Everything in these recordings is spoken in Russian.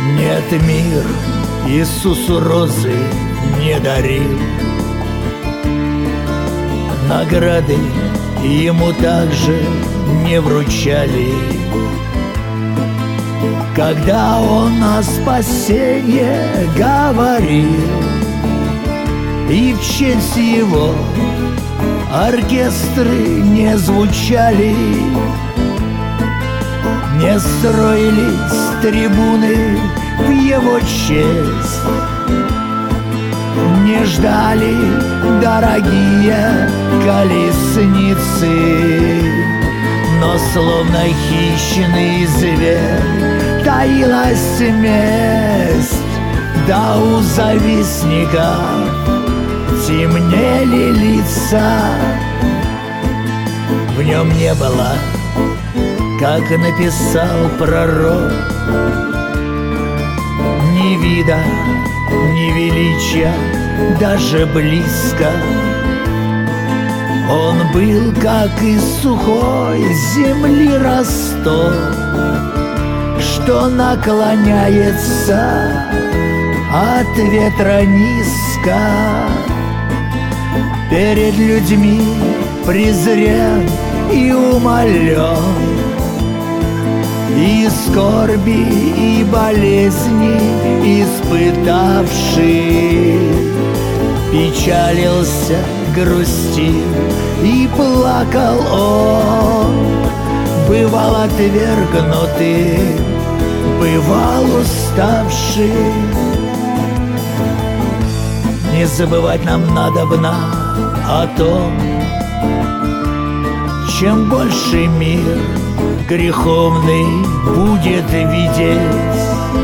Нет, мир Иисусу розы не дарил, награды ему также не вручали. Когда он о спасении говорил, и в честь его оркестры не звучали, не строились трибуны в его честь, не ждали дорогие колесницы, но словно хищный зверь таилась месть, да у завистников темнели лица. В нем не было, как написал пророк, ни вида, ни величия, даже близко. Он был, как из сухой земли росток, что наклоняется от ветра низко. Перед людьми презрен и умолен, и скорби, и болезни испытавший, печалился, грустил и плакал он. Бывал отвергнутый, бывал уставший. Не забывать нам надобно о том, чем больше мир греховный будет видеть.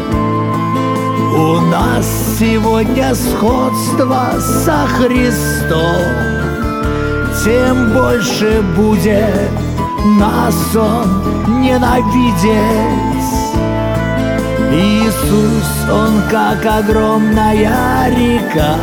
У нас сегодня сходство со Христом, тем больше будет нас Он ненавидеть. Иисус, Он как огромная река,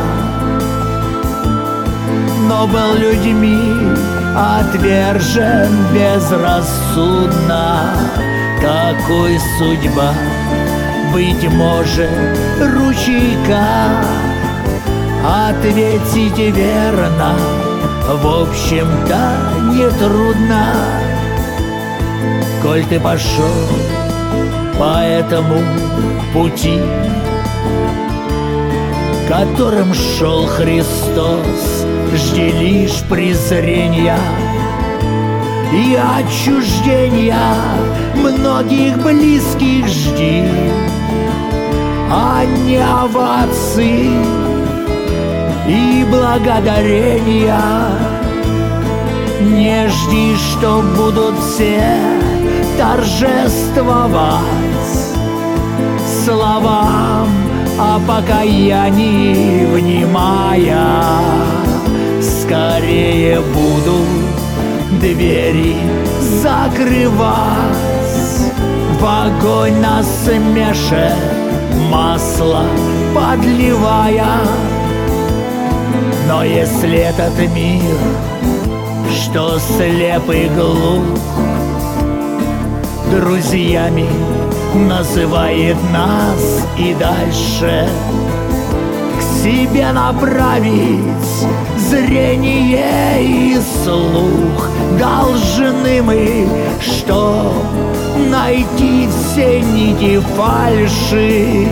но был людьми отвержен безрассудно. Какой судьба, быть может, ручейка? Ответить верно, в общем-то, нетрудно. Коль ты пошел по этому пути, которым шел Христос, жди лишь презрения и отчуждения многих близких жди, а не оваций и благодарения. Не жди, что будут все торжествовать словам о покаянии внимая. Скорее будут двери закрывать, в огонь насмешек масло подливая. Но если этот мир, что слеп и глух, друзьями называет нас и дальше к себе направить зрение и слух должны мы, что найти все нити фальши,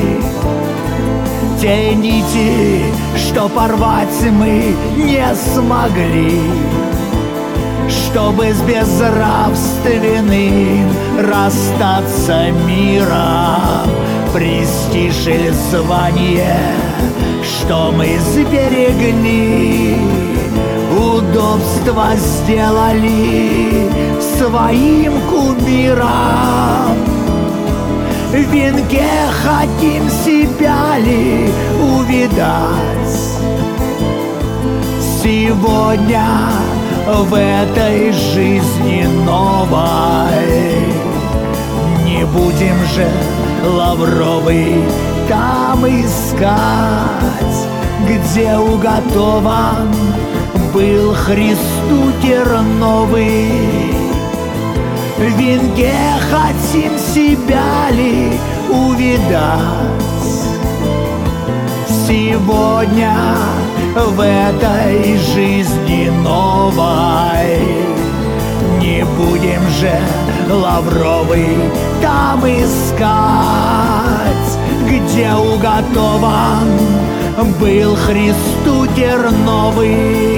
те нити, что порвать мы не смогли, чтобы с безнравственным расстаться миром. Престиж или звание, что мы сберегли, удобства сделали своим кумиром. В венке хотим себя ли увидать сегодня в этой жизни новой? Не будем же лавровый там искать, где уготован был Христу терновый. В венке хотим себя ли увидать? Сегодня в этой жизни новой не будем же лавровый там искать, где уготован был Христу терновый